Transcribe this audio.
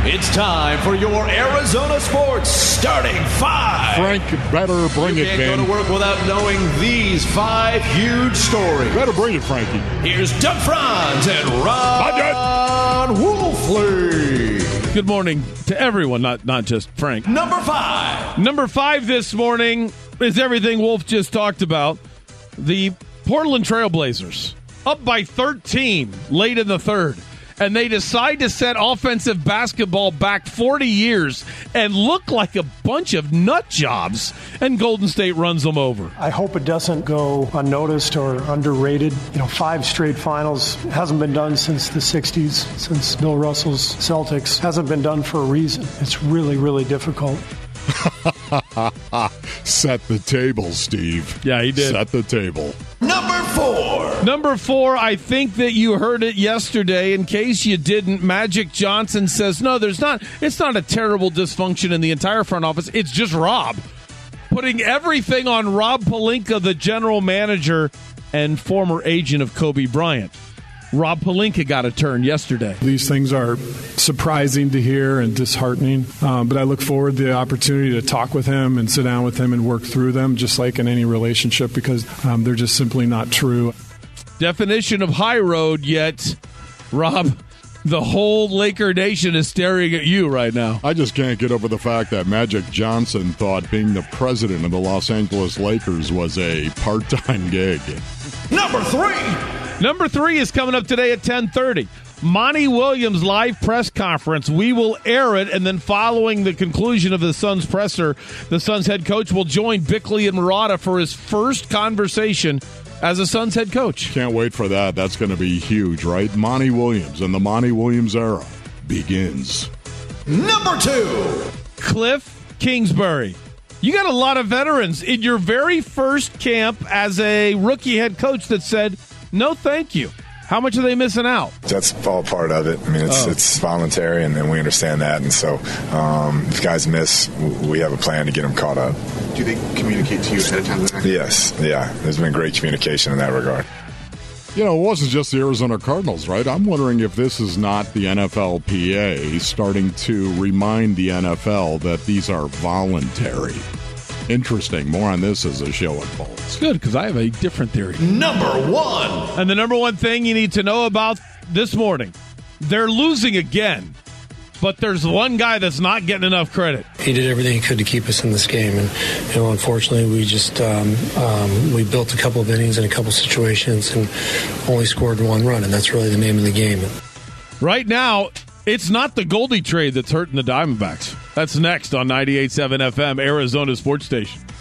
It's time for your Arizona Sports Starting Five. Frank, better bring it, man. You can't go to work without knowing these 5 huge stories. Better bring it, Frankie. Here's Doug Franz and Ron Wolfley. Good morning to everyone, not just Frank. Number 5. Number 5 this morning is everything Wolf just talked about. The Portland Trailblazers up by 13 late in the third. And they decide to set offensive basketball back 40 years and look like a bunch of nut jobs, and Golden State runs them over. I hope it doesn't go unnoticed or underrated. 5 straight finals hasn't been done since the 60s, since Bill Russell's Celtics. Hasn't been done for a reason. It's really, really difficult. Set the table, Steve. Yeah, he did. Set the table. Number 4, I think that you heard it yesterday. In case you didn't, Magic Johnson says, no, it's not a terrible dysfunction in the entire front office. It's just Rob. Putting everything on Rob Pelinka, the general manager and former agent of Kobe Bryant. Rob Pelinka got a turn yesterday. These things are surprising to hear and disheartening, but I look forward to the opportunity to talk with him and sit down with him and work through them, just like in any relationship, because they're just simply not true. Definition of high road, yet, Rob, the whole Laker Nation is staring at you right now. I just can't get over the fact that Magic Johnson thought being the president of the Los Angeles Lakers was a part-time gig. Number 3 is coming up today at 10:30. Monty Williams' live press conference. We will air it, and then following the conclusion of the Suns presser, the Suns head coach will join Bickley and Murata for his first conversation as a Suns head coach. Can't wait for that. That's going to be huge, right? Monty Williams and the Monty Williams era begins. Number 2. Cliff Kingsbury. You got a lot of veterans in your very first camp as a rookie head coach that said, no, thank you. How much are they missing out? That's all part of it. I mean, it's voluntary, and we understand that. And so if guys miss, we have a plan to get them caught up. Do they communicate to you ahead of time? Yes. Yeah. There's been great communication in that regard. It wasn't just the Arizona Cardinals, right? I'm wondering if this is not the NFLPA starting to remind the NFL that these are voluntary. Interesting. More on this as the show unfolds. It's good, because I have a different theory. Number 1. And the number 1 thing you need to know about this morning, they're losing again, but there's one guy that's not getting enough credit. He did everything he could to keep us in this game, and unfortunately we just we built a couple of innings in a couple situations and only scored 1 run, and that's really the name of the game. Right now, it's not the Goldie trade that's hurting the Diamondbacks. That's next on 98.7 FM, Arizona Sports Station.